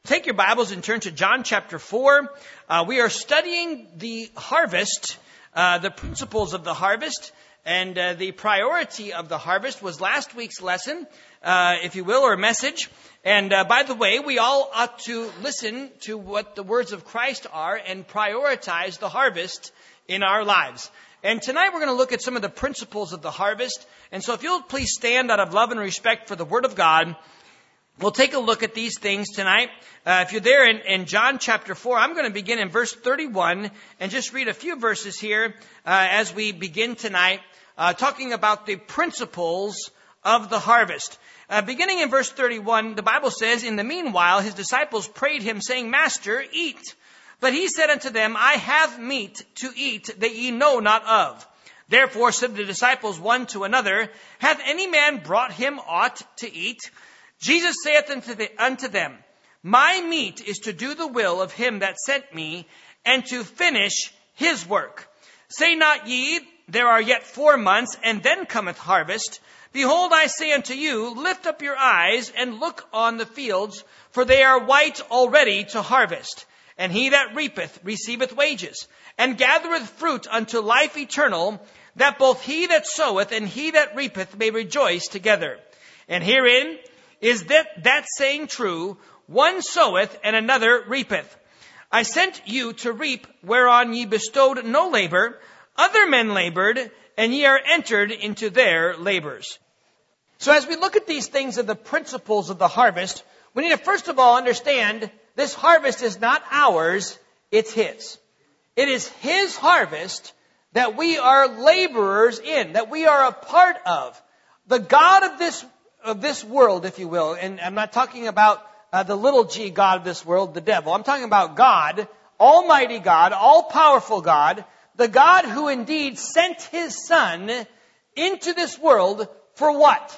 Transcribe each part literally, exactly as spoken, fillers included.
Take your Bibles and turn to John chapter four. Uh, we are studying the harvest, uh, the principles of the harvest, and uh, the priority of the harvest was last week's lesson, uh, if you will, or message. And uh, by the way, we all ought to listen to what the words of Christ are and prioritize the harvest in our lives. And tonight we're going to look at some of the principles of the harvest. And so if you'll please stand out of love and respect for the Word of God, we'll take a look at these things tonight. Uh, if you're there in, in John chapter four, I'm going to begin in verse thirty-one and just read a few verses here uh, as we begin tonight, uh, talking about the principles of the harvest. Uh, beginning in verse thirty-one, the Bible says, "In the meanwhile, his disciples prayed him, saying, Master, eat. But he said unto them, I have meat to eat that ye know not of. Therefore said the disciples one to another, Hath any man brought him aught to eat? Jesus saith unto, the, unto them, My meat is to do the will of him that sent me, and to finish his work. Say not ye, There are yet four months, and then cometh harvest. Behold, I say unto you, Lift up your eyes, and look on the fields, for they are white already to harvest. And he that reapeth receiveth wages, and gathereth fruit unto life eternal, that both he that soweth and he that reapeth may rejoice together. And herein is that, that saying true, one soweth and another reapeth. I sent you to reap whereon ye bestowed no labor. Other men labored, and ye are entered into their labors." So as we look at these things of the principles of the harvest, we need to first of all understand this harvest is not ours, it's his. It is his harvest that we are laborers in, that we are a part of. The God of this of this world, if you will, and I'm not talking about uh, the little g God of this world, the devil. I'm talking about God, Almighty God, all-powerful God, the God who indeed sent his Son into this world for what?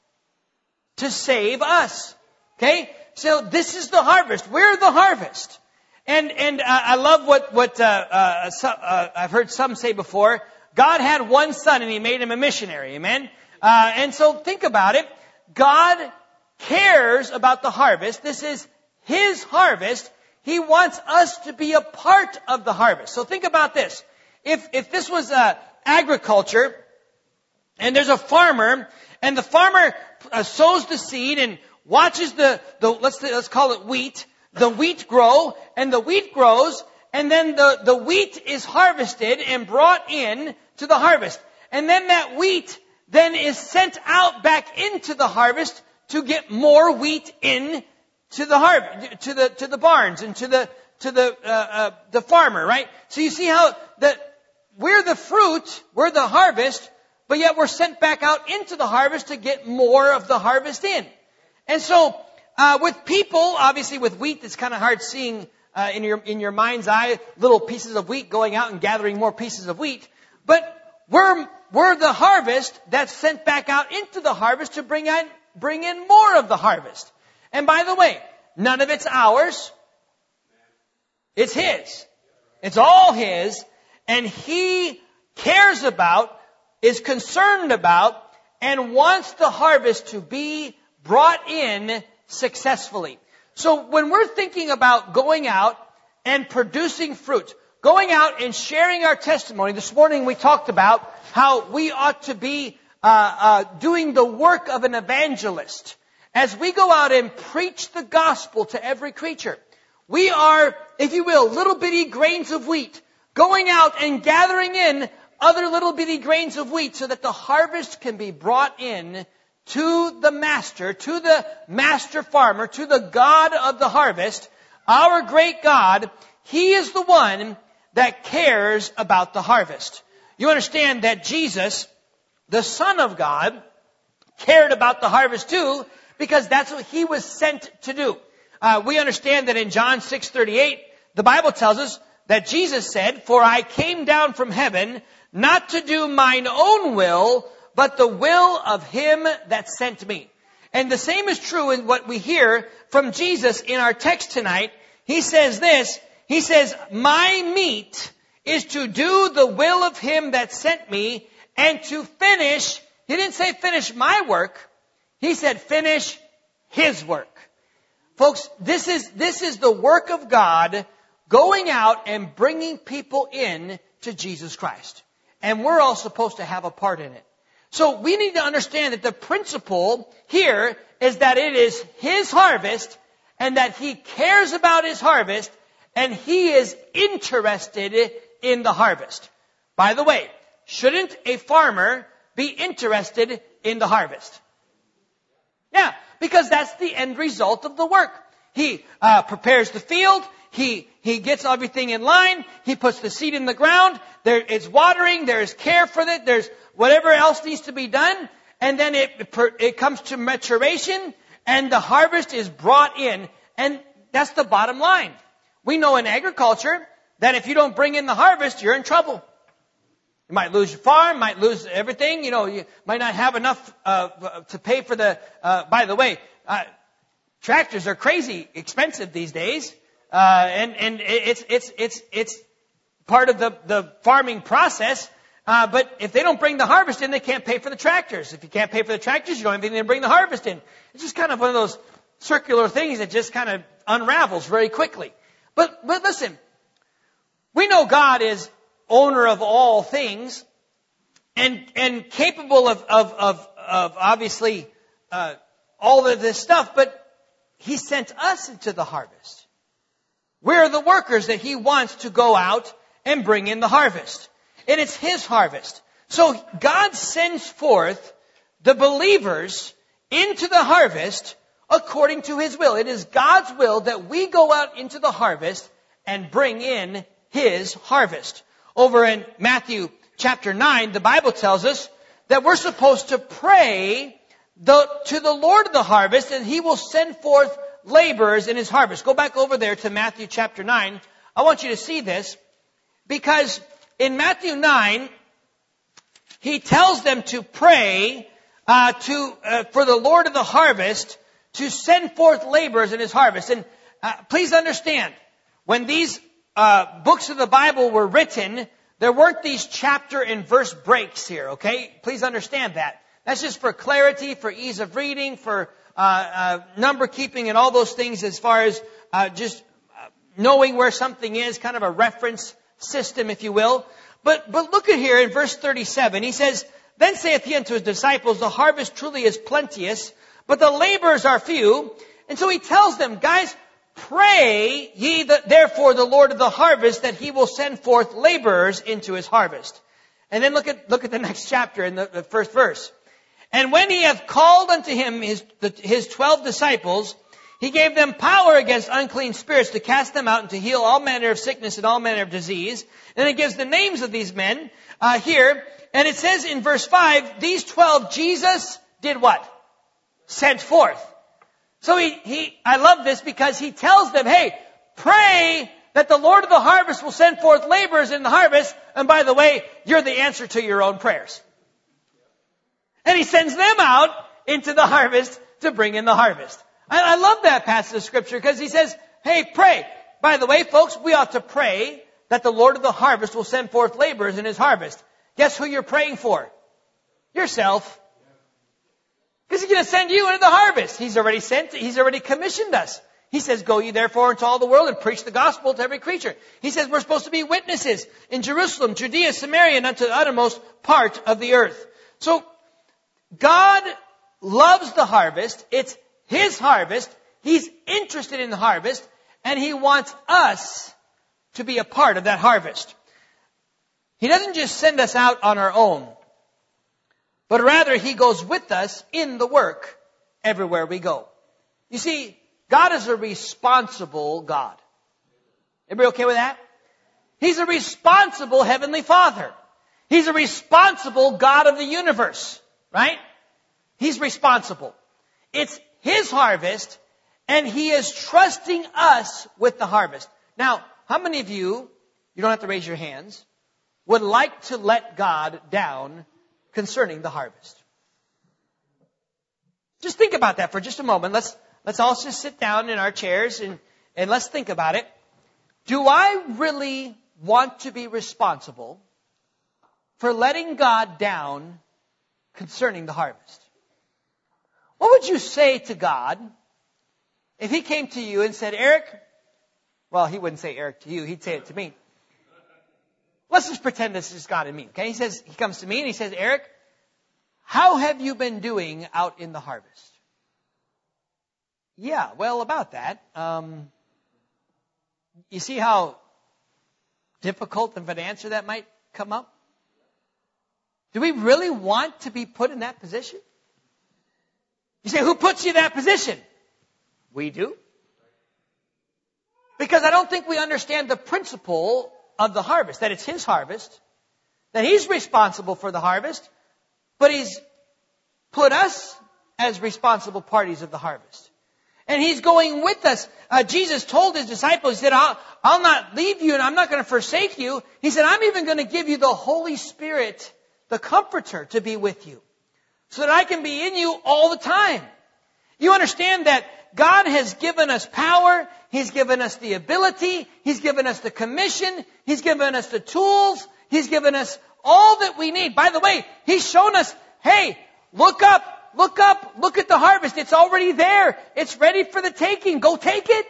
To save us. Okay? So this is the harvest. We're the harvest. And and uh, I love what, what uh, uh, so, uh, I've heard some say before. God had one son and he made him a missionary. Amen? Uh, and so think about it. God cares about the harvest. This is his harvest. He wants us to be a part of the harvest. So think about this. If if this was uh, agriculture, and there's a farmer, and the farmer uh, sows the seed and watches the, the let's let's call it wheat, the wheat grow, and the wheat grows, and then the, the wheat is harvested and brought in to the harvest. And then that wheat then is sent out back into the harvest to get more wheat in to the harvest, to the to the barns and to the to the uh, uh, the farmer, right? So you see how that we're the fruit, we're the harvest, but yet we're sent back out into the harvest to get more of the harvest in. And so uh, with people, obviously with wheat, it's kind of hard seeing uh, in your in your mind's eye little pieces of wheat going out and gathering more pieces of wheat, but we're We're the harvest that's sent back out into the harvest to bring in, bring in more of the harvest. And by the way, none of it's ours. It's his. It's all his. And he cares about, is concerned about, and wants the harvest to be brought in successfully. So when we're thinking about going out and producing fruit, going out and sharing our testimony, this morning we talked about how we ought to be uh, uh, doing the work of an evangelist. As we go out and preach the gospel to every creature, we are, if you will, little bitty grains of wheat, going out and gathering in other little bitty grains of wheat so that the harvest can be brought in to the master, to the master farmer, to the God of the harvest, our great God. He is the one that cares about the harvest. You understand that Jesus, the Son of God, cared about the harvest too, because that's what he was sent to do. Uh, we understand that in John six thirty-eight, the Bible tells us that Jesus said, For I came down from heaven not to do mine own will, but the will of him that sent me. And the same is true in what we hear from Jesus in our text tonight. He says this, he says, My meat is to do the will of him that sent me, and to finish, he didn't say finish my work, he said finish his work. Folks, this is, this is the work of God going out and bringing people in to Jesus Christ. And we're all supposed to have a part in it. So we need to understand that the principle here is that it is His harvest and that He cares about His harvest and He is interested in the harvest. By the way, shouldn't a farmer be interested in the harvest? Yeah, because that's the end result of the work. He uh, prepares the field. He he gets everything in line. He puts the seed in the ground. There, it's watering. There's care for it. There's whatever else needs to be done. And then it it comes to maturation, and the harvest is brought in. And that's the bottom line. We know in agriculture that if you don't bring in the harvest, you're in trouble. You might lose your farm, might lose everything. You know, you might not have enough uh, to pay for the. Uh, by the way, uh, tractors are crazy expensive these days, uh, and and it's it's it's it's part of the the farming process. Uh, but if they don't bring the harvest in, they can't pay for the tractors. If you can't pay for the tractors, you don't have anything to bring the harvest in. It's just kind of one of those circular things that just kind of unravels very quickly. But but listen, we know God is owner of all things, and and capable of of of, of obviously uh, all of this stuff. But He sent us into the harvest. We're the workers that He wants to go out and bring in the harvest, and it's His harvest. So God sends forth the believers into the harvest according to His will. It is God's will that we go out into the harvest and bring in His harvest. Over in Matthew chapter nine, the Bible tells us that we're supposed to pray the, to the Lord of the harvest, and He will send forth laborers in His harvest. Go back over there to Matthew chapter nine. I want you to see this, because in Matthew nine, He tells them to pray uh, to uh, for the Lord of the harvest to send forth laborers in His harvest. And uh, please understand, when these Uh, books of the Bible were written, there weren't these chapter and verse breaks here, okay? Please understand that. That's just for clarity, for ease of reading, for uh, uh, number keeping and all those things as far as uh, just uh, knowing where something is, kind of a reference system, if you will. But but look at here in verse thirty-seven. He says, "Then saith He unto His disciples, the harvest truly is plenteous, but the laborers are few." And so He tells them, guys, pray ye the, therefore the Lord of the harvest that He will send forth laborers into His harvest. And then look at look at the next chapter in the, the first verse. "And when He hath called unto Him His, the, his twelve disciples, He gave them power against unclean spirits to cast them out and to heal all manner of sickness and all manner of disease." And it gives the names of these men uh, here. And it says in verse five, these twelve Jesus did what? Sent forth. So he, he, I love this because He tells them, hey, pray that the Lord of the harvest will send forth laborers in the harvest. And by the way, you're the answer to your own prayers. And He sends them out into the harvest to bring in the harvest. I, I love that passage of Scripture because He says, hey, pray. By the way, folks, we ought to pray that the Lord of the harvest will send forth laborers in His harvest. Guess who you're praying for? Yourself. Because He's going to send you into the harvest. He's already sent, He's already commissioned us. He says, "Go ye therefore into all the world and preach the gospel to every creature." He says we're supposed to be witnesses in Jerusalem, Judea, Samaria, and unto the uttermost part of the earth. So, God loves the harvest. It's His harvest. He's interested in the harvest. And He wants us to be a part of that harvest. He doesn't just send us out on our own, but rather He goes with us in the work everywhere we go. You see, God is a responsible God. Everybody okay with that? He's a responsible Heavenly Father. He's a responsible God of the universe, right? He's responsible. It's His harvest, and He is trusting us with the harvest. Now, how many of you, you don't have to raise your hands, would like to let God down concerning the harvest? Just think about that for just a moment. Let's let's all just sit down in our chairs and, and let's think about it. Do I really want to be responsible for letting God down concerning the harvest? What would you say to God if he came to you and said, Eric, well, he wouldn't say Eric to you. He'd say it to me. Let's just pretend this is God and me. Okay. He says, he comes to me and he says, Eric, how have you been doing out in the harvest? Yeah, well, about that. Um, you see how difficult of an answer that might come up? Do we really want to be put in that position? You say, who puts you in that position? We do. Because I don't think we understand the principle of the harvest, that it's His harvest, that He's responsible for the harvest, but He's put us as responsible parties of the harvest. And He's going with us. Uh, Jesus told His disciples, He said, I'll, I'll not leave you and I'm not going to forsake you. He said, I'm even going to give you the Holy Spirit, the Comforter, to be with you, so that I can be in you all the time. You understand that God has given us power. He's given us the ability. He's given us the commission. He's given us the tools. He's given us all that we need. By the way, He's shown us, hey, look up, look up, look at the harvest. It's already there. It's ready for the taking. Go take it.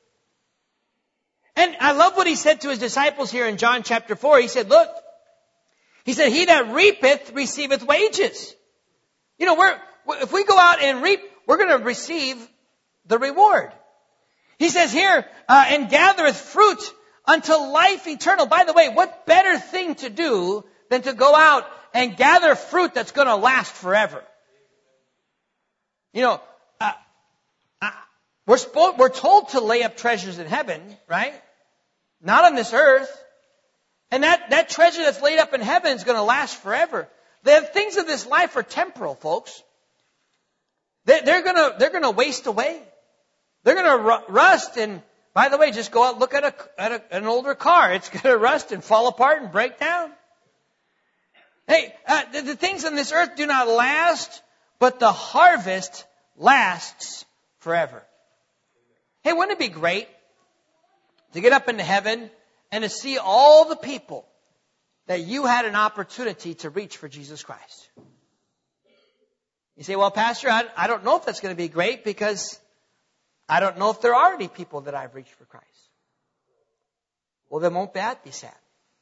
And I love what He said to His disciples here in John chapter four. He said, look, He said, he that reapeth receiveth wages. You know, we're, if we go out and reap, we're going to receive the reward. He says here, uh, and gathereth fruit unto life eternal. By the way, what better thing to do than to go out and gather fruit that's going to last forever? You know, uh, uh, we're, spo- we're told to lay up treasures in heaven, right? Not on this earth. And that, that treasure that's laid up in heaven is going to last forever. The things of this life are temporal, folks. They, they're going to they're going to waste away. They're going to rust. And by the way, just go out and look at, a, at a, an older car. It's going to rust and fall apart and break down. Hey, uh, the, the things on this earth do not last, but the harvest lasts forever. Hey, wouldn't it be great to get up into heaven and to see all the people that you had an opportunity to reach for Jesus Christ? You say, well, Pastor, I, I don't know if that's going to be great because I don't know if there are any people that I've reached for Christ. Well, then won't that be sad?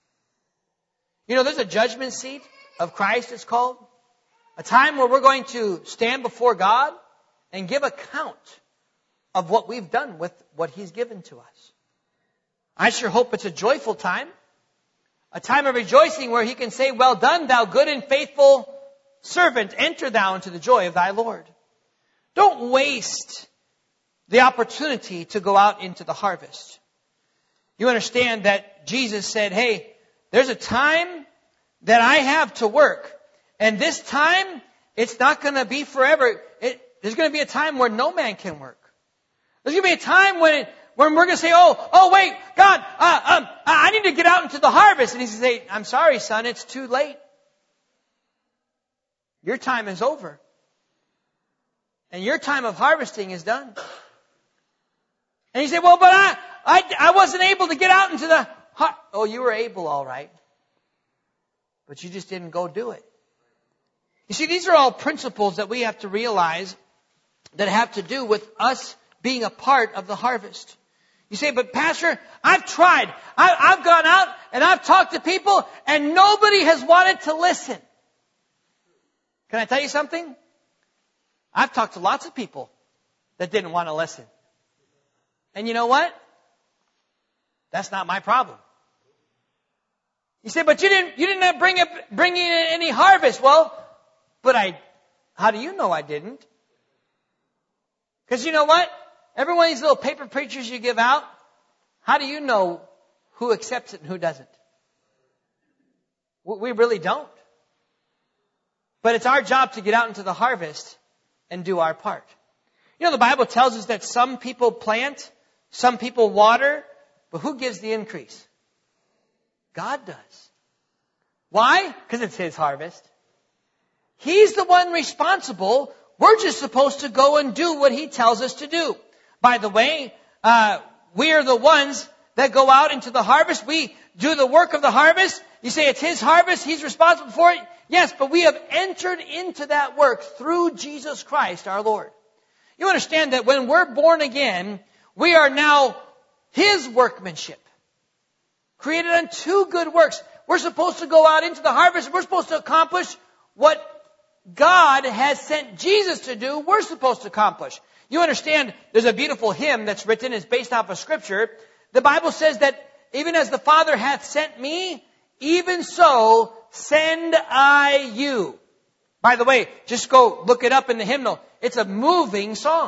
You know, there's a judgment seat of Christ, it's called. A time where we're going to stand before God and give account of what we've done with what He's given to us. I sure hope it's a joyful time. A time of rejoicing where He can say, well done, thou good and faithful servant. Enter thou into the joy of thy Lord. Don't waste the opportunity to go out into the harvest. You understand that Jesus said, hey, there's a time that I have to work. And this time, it's not going to be forever. It, there's going to be a time where no man can work. There's going to be a time when, when we're going to say, oh, oh, wait, God, uh, um, I need to get out into the harvest. And He's going to say, I'm sorry, son, it's too late. Your time is over. And your time of harvesting is done. And you say, well, but I, I, I wasn't able to get out into the... Har-. Oh, you were able, all right. But you just didn't go do it. You see, these are all principles that we have to realize that have to do with us being a part of the harvest. You say, but Pastor, I've tried. I, I've gone out and I've talked to people and nobody has wanted to listen. Can I tell you something? I've talked to lots of people that didn't want to listen. And you know what? That's not my problem. You say, but you didn't, you didn't bring up, bring in any harvest. Well, but I, how do you know I didn't? Because you know what? Every one of these little paper preachers you give out, how do you know who accepts it and who doesn't? We really don't. But it's our job to get out into the harvest and do our part. You know, the Bible tells us that some people plant, some people water, but who gives the increase? God does. Why? Because it's His harvest. He's the one responsible. We're just supposed to go and do what He tells us to do. By the way, uh, we are the ones that go out into the harvest. We do the work of the harvest. You say it's His harvest. He's responsible for it. Yes, but we have entered into that work through Jesus Christ our Lord. You understand that when we're born again, we are now His workmanship, created unto good works. We're supposed to go out into the harvest. We're supposed to accomplish what God has sent Jesus to do. We're supposed to accomplish. You understand, there's a beautiful hymn that's written, it's based off of Scripture. The Bible says that even as the Father hath sent me, even so send I you. By the way, just go look it up in the hymnal. It's a moving song.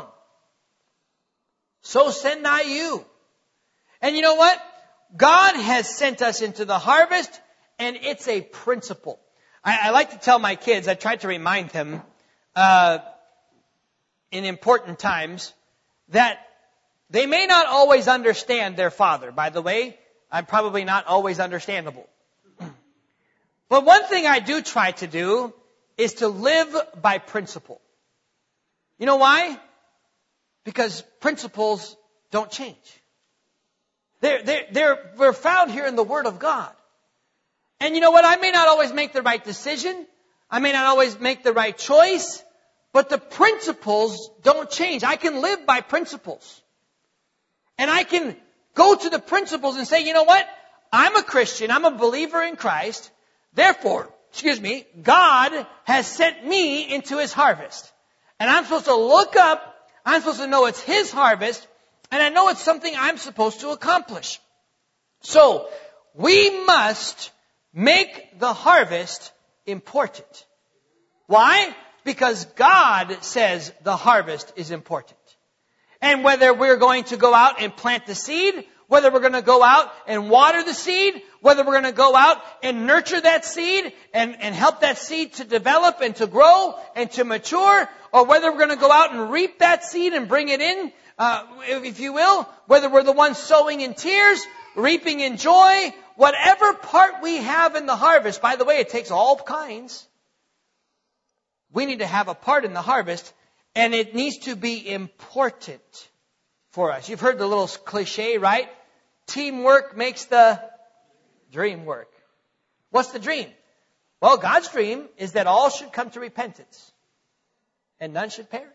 So send I you. And you know what? God has sent us into the harvest, and it's a principle. I, I like to tell my kids, I try to remind them uh, in important times that they may not always understand their father. By the way, I'm probably not always understandable. But one thing I do try to do is to live by principle. You know why? Because principles don't change. They're, they're, they're, they're found here in the Word of God. And you know what? I may not always make the right decision. I may not always make the right choice. But the principles don't change. I can live by principles. And I can go to the principles and say, you know what? I'm a Christian. I'm a believer in Christ. Therefore, excuse me, God has sent me into His harvest. And I'm supposed to look up. I'm supposed to know it's His harvest. And I know it's something I'm supposed to accomplish. So, we must make the harvest important. Why? Because God says the harvest is important. And whether we're going to go out and plant the seed, whether we're going to go out and water the seed, whether we're going to go out and nurture that seed and, and help that seed to develop and to grow and to mature, or whether we're going to go out and reap that seed and bring it in, uh, if you will, whether we're the ones sowing in tears, reaping in joy, whatever part we have in the harvest, by the way, it takes all kinds. We need to have a part in the harvest, and it needs to be important for us. You've heard the little cliche, right? Teamwork makes the dream work. What's the dream? Well, God's dream is that all should come to repentance, and none should perish.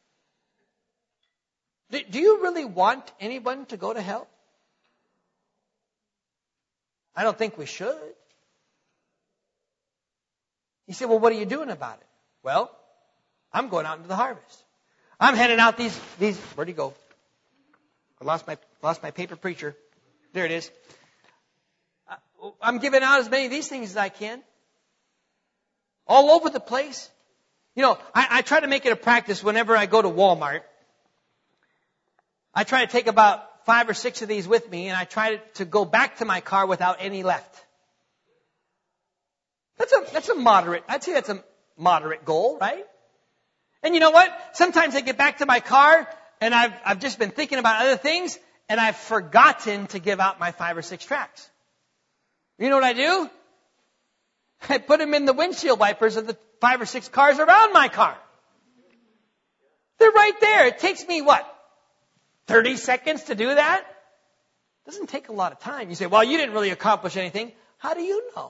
Do, do you really want anyone to go to hell? I don't think we should. You say, well, what are you doing about it? Well, I'm going out into the harvest. I'm handing out these, these, where'd he go? I lost my, lost my paper preacher. There it is. I'm giving out as many of these things as I can. All over the place. You know, I, I try to make it a practice whenever I go to Walmart. I try to take about five or six of these with me, and I try to go back to my car without any left. That's a, that's a moderate, I'd say that's a moderate goal, right? And you know what? Sometimes I get back to my car, and I've, I've just been thinking about other things, and I've forgotten to give out my five or six tracts. You know what I do? I put them in the windshield wipers of the five or six cars around my car. They're right there. It takes me, what, thirty seconds to do that? It doesn't take a lot of time. You say, well, you didn't really accomplish anything. How do you know?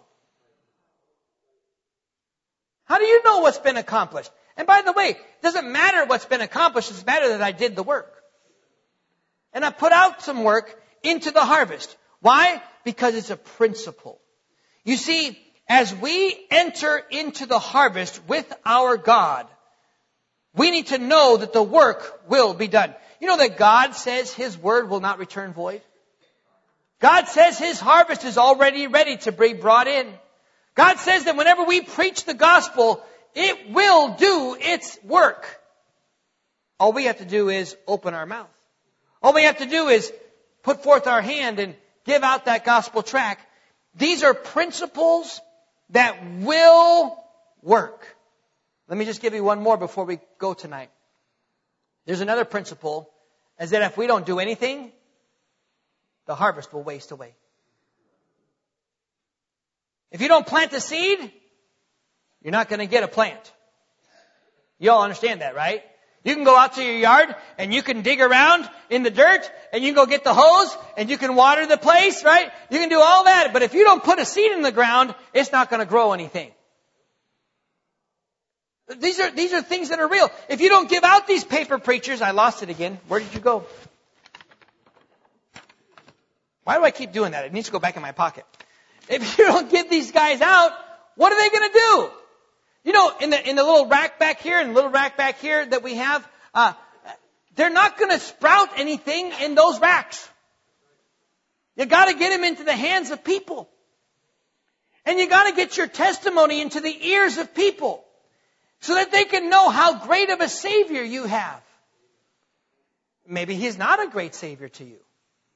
How do you know what's been accomplished? And by the way, it doesn't matter what's been accomplished. It's matter that I did the work. And I put out some work into the harvest. Why? Because it's a principle. You see, as we enter into the harvest with our God, we need to know that the work will be done. You know that God says His word will not return void? God says His harvest is already ready to be brought in. God says that whenever we preach the gospel, it will do its work. All we have to do is open our mouth. All we have to do is put forth our hand and give out that gospel tract. These are principles that will work. Let me just give you one more before we go tonight. There's another principle, is that if we don't do anything, the harvest will waste away. If you don't plant the seed, you're not going to get a plant. You all understand that, right? You can go out to your yard and you can dig around in the dirt and you can go get the hose and you can water the place, right? You can do all that. But if you don't put a seed in the ground, it's not going to grow anything. These are, these are things that are real. If you don't give out these paper preachers, I lost it again. Where did you go? Why do I keep doing that? It needs to go back in my pocket. If you don't give these guys out, what are they going to do? You know, in the, in the little rack back here and the little rack back here that we have, uh, they're not going to sprout anything in those racks. You got to get them into the hands of people. And you got to get your testimony into the ears of people so that they can know how great of a Savior you have. Maybe He's not a great Savior to you.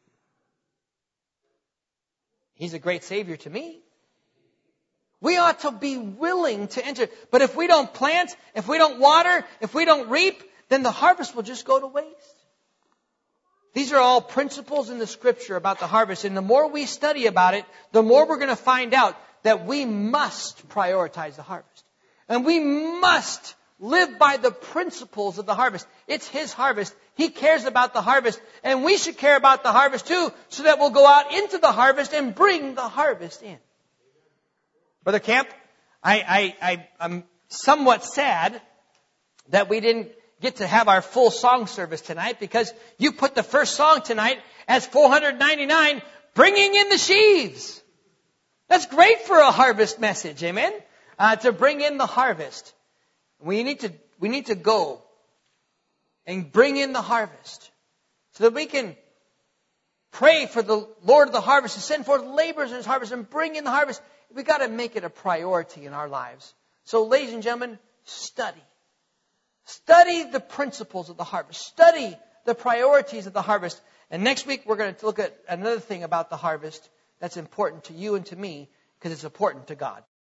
He's a great Savior to me. We ought to be willing to enter. But if we don't plant, if we don't water, if we don't reap, then the harvest will just go to waste. These are all principles in the Scripture about the harvest. And the more we study about it, the more we're going to find out that we must prioritize the harvest. And we must live by the principles of the harvest. It's His harvest. He cares about the harvest. And we should care about the harvest too, so that we'll go out into the harvest and bring the harvest in. Brother Camp, I, I, I, I'm somewhat sad that we didn't get to have our full song service tonight, because you put the first song tonight as four hundred ninety-nine, Bringing in the Sheaves. That's great for a harvest message, amen? Uh, to bring in the harvest. We need to, we need to go and bring in the harvest so that we can pray for the Lord of the harvest to send forth laborers in His harvest and bring in the harvest. We've got to make it a priority in our lives. So, ladies and gentlemen, study. Study the principles of the harvest. Study the priorities of the harvest. And next week, we're going to look at another thing about the harvest that's important to you and to me, because it's important to God.